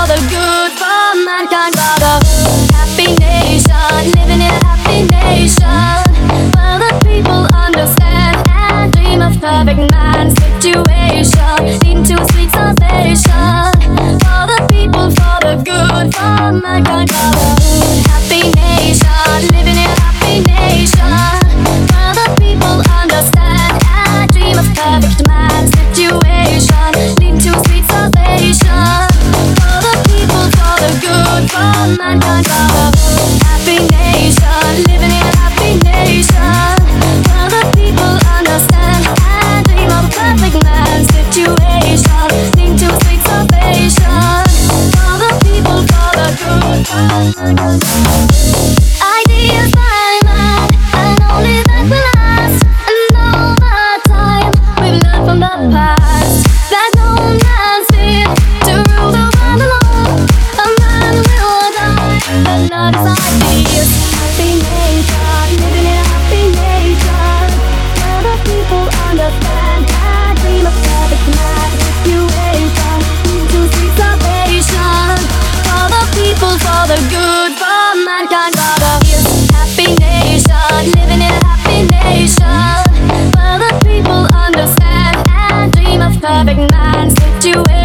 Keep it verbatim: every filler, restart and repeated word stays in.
the good, for mankind, for the happy nation, living in a happy nation, where the people understand and dream of perfect man's situation, leading to a sweet salvation. For the people, for the good, for mankind, for the happy nation, living in a happy nation, where the people understand and dream of perfect man's situation, leading to a sweet salvation. For the people, for the good, for mankind, for the happy nation, living in a happy nation, where the people understand and dream of perfect man's situation, leading to a sweet salvation. For the people, for the good, for mankind. Ideas by man, and only that will last. And over time, we've learned from the past that no man's fit to rule the world alone. A man will die, but not his ideas. Happy nation, living in a happy nation, where the people understand and dream of perfect man situation, leading to sweet salvation. For the people, for the good, for mankind, for the happy nation, living in a happy nation, where the people understand and dream of perfect man's situation.